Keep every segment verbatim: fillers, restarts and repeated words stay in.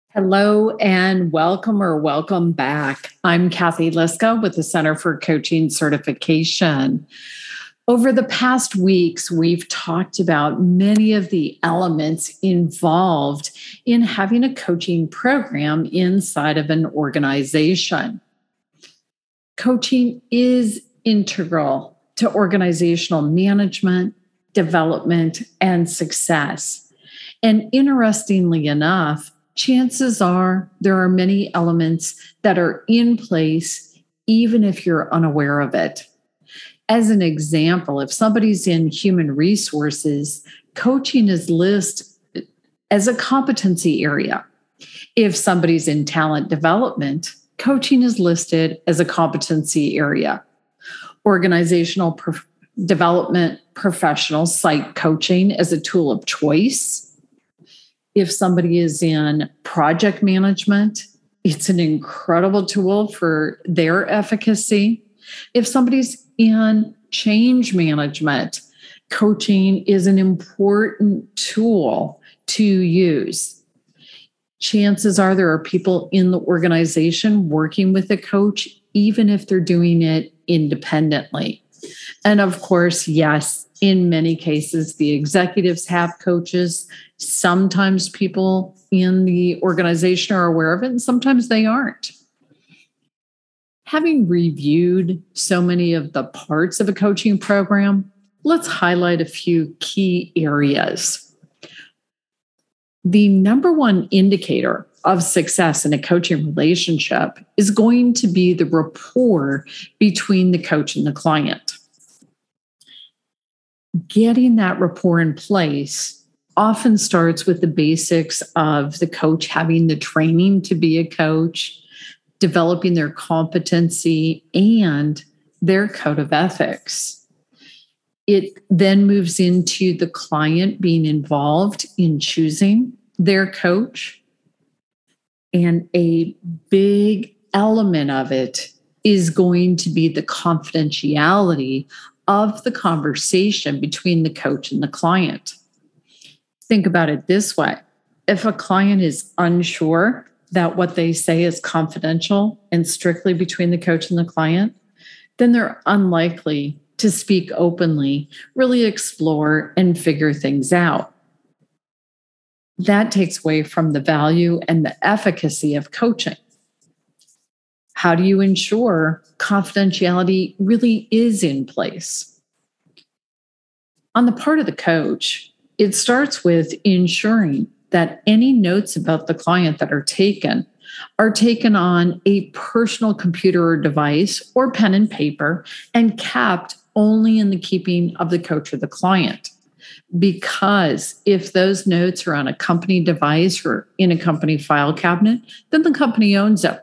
Hello and welcome or welcome back. I'm Kathy Liska with the Center for Coaching Certification. Over the past weeks, we've talked about many of the elements involved in having a coaching program inside of an organization. Coaching is integral to organizational management, development, and success. And interestingly enough, chances are there are many elements that are in place, even if you're unaware of it. As an example, if somebody's in human resources, coaching is listed as a competency area. If somebody's in talent development, coaching is listed as a competency area. Organizational pro- development professionals cite coaching as a tool of choice. If somebody is in project management, it's an incredible tool for their efficacy. If somebody's in change management, coaching is an important tool to use. Chances are there are people in the organization working with a coach, even if they're doing it independently. And of course, yes, in many cases, the executives have coaches. Sometimes people in the organization are aware of it, and sometimes they aren't. Having reviewed so many of the parts of a coaching program, let's highlight a few key areas. The number one indicator of success in a coaching relationship is going to be the rapport between the coach and the client. Getting that rapport in place often starts with the basics of the coach having the training to be a coach, developing their competency, and their code of ethics. It then moves into the client being involved in choosing their coach. And a big element of it is going to be the confidentiality of the conversation between the coach and the client. Think about it this way. If a client is unsure that what they say is confidential and strictly between the coach and the client, then they're unlikely to speak openly, really explore and figure things out. That takes away from the value and the efficacy of coaching. How do you ensure confidentiality really is in place? On the part of the coach, it starts with ensuring that any notes about the client that are taken are taken on a personal computer or device or pen and paper and kept only in the keeping of the coach or the client. Because if those notes are on a company device or in a company file cabinet, then the company owns them.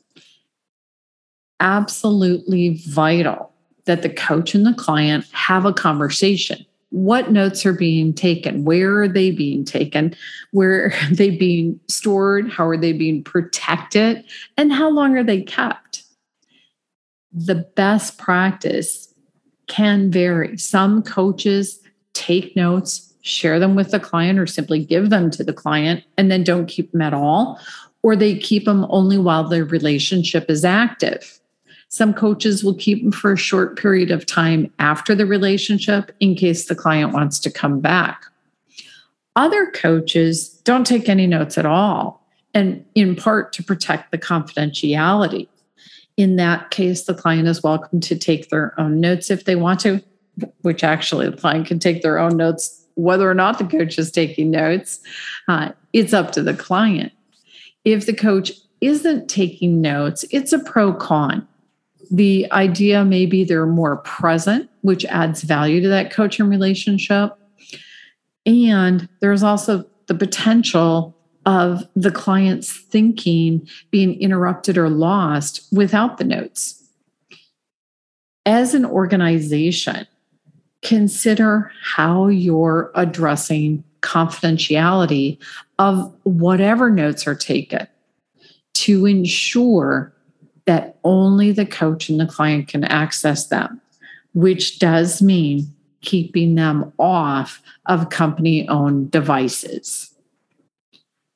Absolutely vital that the coach and the client have a conversation. What notes are being taken? Where are they being taken? Where are they being stored? How are they being protected? And how long are they kept? The best practice can vary. Some coaches take notes, share them with the client, or simply give them to the client and then don't keep them at all, or they keep them only while their relationship is active. Some coaches will keep them for a short period of time after the relationship in case the client wants to come back. Other coaches don't take any notes at all, and in part to protect the confidentiality. In that case, the client is welcome to take their own notes if they want to, which actually the client can take their own notes whether or not the coach is taking notes. Uh, it's up to the client. If the coach isn't taking notes, it's a pro-con. The idea may be they're more present, which adds value to that coaching relationship. And there's also the potential of the client's thinking being interrupted or lost without the notes. As an organization, consider how you're addressing confidentiality of whatever notes are taken to ensure that only the coach and the client can access them, which does mean keeping them off of company-owned devices.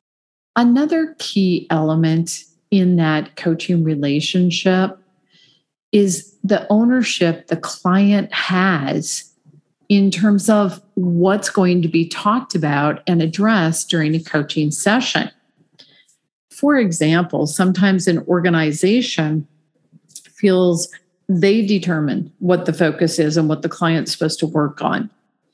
Another key element in that coaching relationship is the ownership the client has in terms of what's going to be talked about and addressed during a coaching session. For example, sometimes an organization feels they determine what the focus is and what the client's supposed to work on.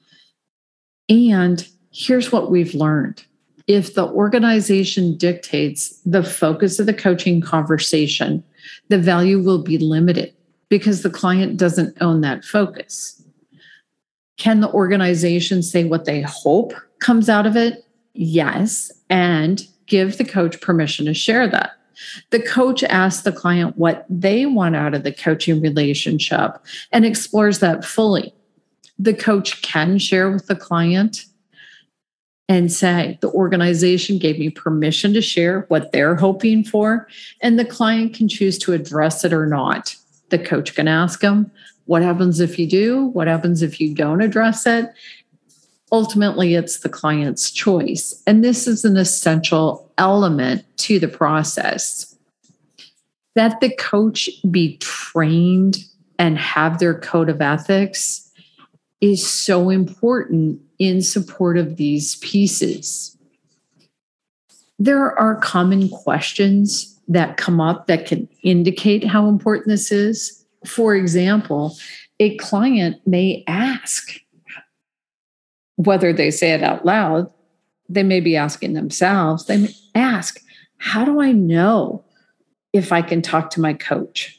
And here's what we've learned. If the organization dictates the focus of the coaching conversation, the value will be limited because the client doesn't own that focus. Can the organization say what they hope comes out of it? Yes, and give the coach permission to share that. The coach asks the client what they want out of the coaching relationship and explores that fully. The coach can share with the client and say, the organization gave me permission to share what they're hoping for, and the client can choose to address it or not. The coach can ask them, what happens if you do? What happens if you don't address it? Ultimately, it's the client's choice. And this is an essential element to the process. That the coach be trained and have their code of ethics is so important in support of these pieces. There are common questions that come up that can indicate how important this is. For example, a client may ask, whether they say it out loud, they may be asking themselves, they may ask, how do I know if I can talk to my coach?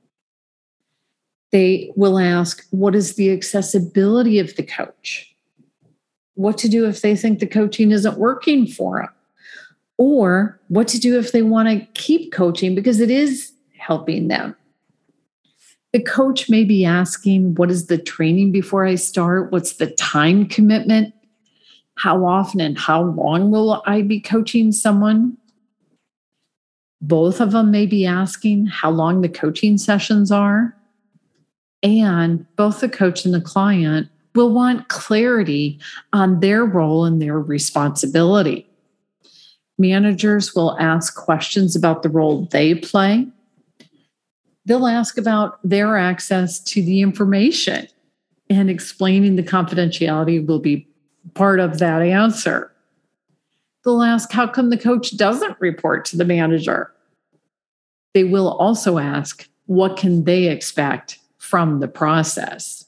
They will ask, what is the accessibility of the coach? What to do if they think the coaching isn't working for them? Or what to do if they want to keep coaching because it is helping them? The coach may be asking, what is the training before I start? What's the time commitment? How often and how long will I be coaching someone? Both of them may be asking how long the coaching sessions are. And both the coach and the client will want clarity on their role and their responsibility. Managers will ask questions about the role they play. They'll ask about their access to the information, and explaining the confidentiality will be part of that answer. They'll ask, how come the coach doesn't report to the manager? They will also ask, what can they expect from the process?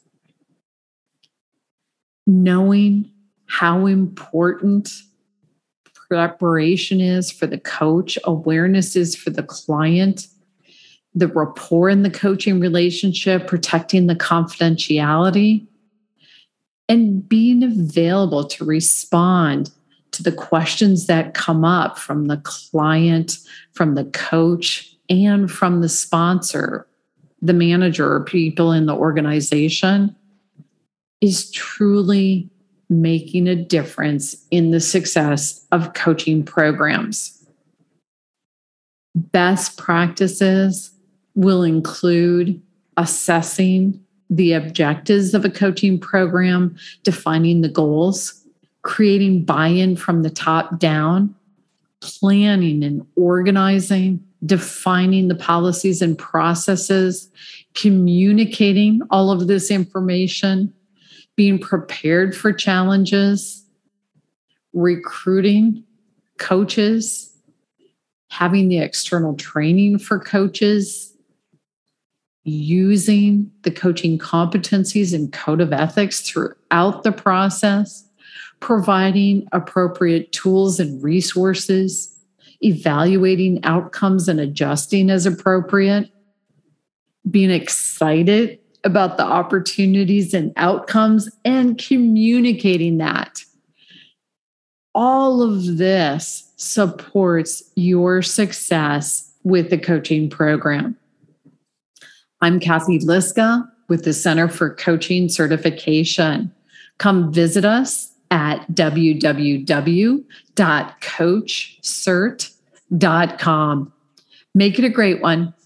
Knowing how important preparation is for the coach, awareness is for the client, the rapport in the coaching relationship, protecting the confidentiality, and being available to respond to the questions that come up from the client, from the coach, and from the sponsor, the manager, or people in the organization, is truly making a difference in the success of coaching programs. Best practices will include assessing the objectives of a coaching program, defining the goals, creating buy-in from the top down, planning and organizing, defining the policies and processes, communicating all of this information, being prepared for challenges, recruiting coaches, having the external training for coaches, using the coaching competencies and code of ethics throughout the process, providing appropriate tools and resources, evaluating outcomes and adjusting as appropriate, being excited about the opportunities and outcomes and communicating that. All of this supports your success with the coaching program. I'm Kathy Liska with the Center for Coaching Certification. Come visit us at w w w dot coach cert dot com. Make it a great one.